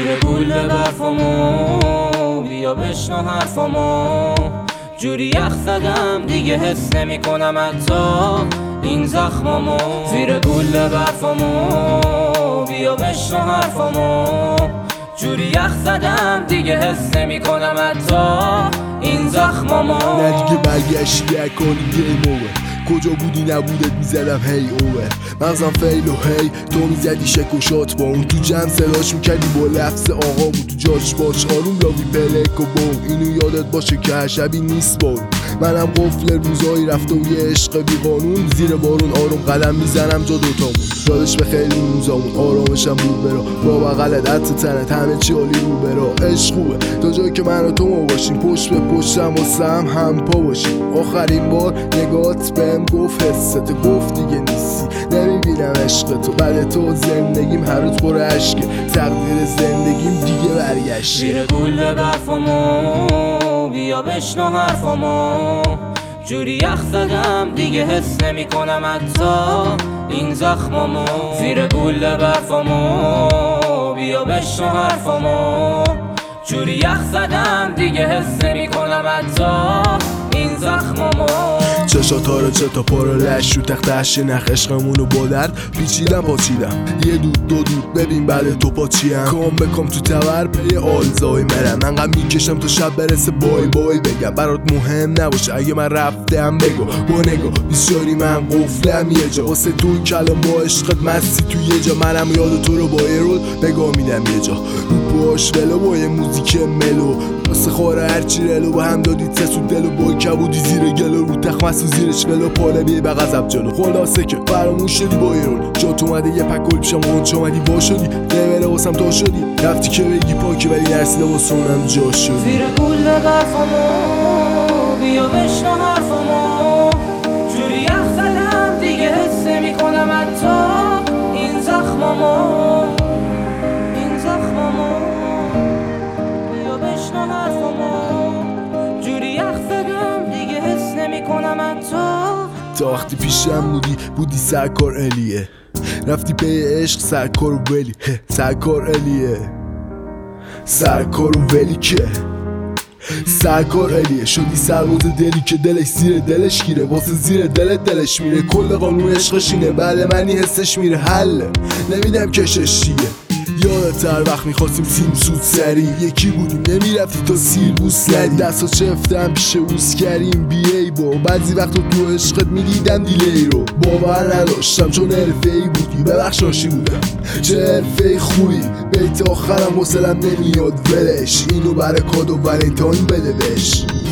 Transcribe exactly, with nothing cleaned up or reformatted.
زیر گل برفامو بیا بشنو حرفامو جوری یخ زدم دیگه حس نمی کنم حتی این زخمامو زیر گل برفامو بیا بشنو حرفامو جوری یخ زدم دیگه حس نمی کنم حتی این زخمامو نه دیگه برگشتی اکانی گیم اوور کجا بودی نبودت میزدم هی اوور مغزم فیل و هی تو میزدی شک و شات با اون تو جمع صداش میکردی با لفظ آقا بود تو جاش باش آروم لاوی پلک و بوم اینو یادت باشه که هر شبی نیست بارون منم قفل روزایی رفته و یه عشق بی قانون زیر بارون آروم قدم میزنم جا دوتامون یادش به خیلی روزامون آرامشم بود برا با بغلت عطر تنت همه چی عالی رو برا عشق خوبه تا جایی که من و تو ما باشیم پشت به پشتم و سم هم پا باشیم آخرین بار نگات بهم گفت حست گفت دیگه نیستی نمیبینم عشق تو بعد تو زندگیم هر روز پر عشقه تقدیر زندگیم دیگه برگشته زیر گل برفامو بیا بشنو حرفامو جوری یخ زدم دیگه حس نمی کنم حتی این زخمامو زیر گل برفامو بیا بشنو حرفامو جوری یخ زدم دیگه حس نمی کنم حتی این زخمامو چشا تاره چه تا پارا لش رو تخت هشت نخ عشقمونو با درد پیچیدم پاچیدم یه دود دو دود ببین بعد تو پاچیم کام بکام تو تور پی آلزای مرم من غم میکشم تا شب برسه بای بای بگم برات مهم نباشه اگه من رفتم بگو با نگاه بیسیاری من قفلم یه جا واسه تو کلام با عشقت مستی تو یه جا منم یاد تو رو با یه رول بگاه میدم یه جا رو باش ولو با یه موزیک ملو واسه خواره هرچی رلو با هم دادی تسو دلو با کبودی زیر گلو رو تخمس و زیرش ولو پاله بیه به غضب جلو خلاصه که فراموش شدی با یه رول جات اومده یه پک گل پیشم غنچ اومدی وا شدی نمیره واسم تا شدی رفتی که بگی پاکی ولی نرسیده واسه اونم جا شدی زیر گل برفامو بیا بشنو حرفامو جوری یخ زدم دیگه حس نمی کنم حتی این زخمامو این زخمامو بیا بشنو حرفامو جوری یخ زدم دیگه حس نمی کنم حتی تا وقتی پیشم بودی بودی سرکار الیه رفتی پی عشق سرکار و ولی سرکار الیه سرکار و ولی که سرکار الیه شدی سرباز دلی که دلش زیر دلش گیره واسه زیر دلت دلش میره کل قانون عشقش اینه بعد منی حسش میره حله نمیدم کشش چیه یادت هر وقت میخواستیم سیم سود سری یکی بودیم نمیرفتی تا سیر بوس ندی دستا چفتم پیش اوس کریم بیایی با بعضی وقت تو عشقت میدیدم دیلی رو باور نداشتم چون حرفه ای بودی ببخش ناشی بودم چه حرفه ای خوبی بیت آخرم حوصلم نمیاد ولش اینو برای کادو ولنتاین بده بهش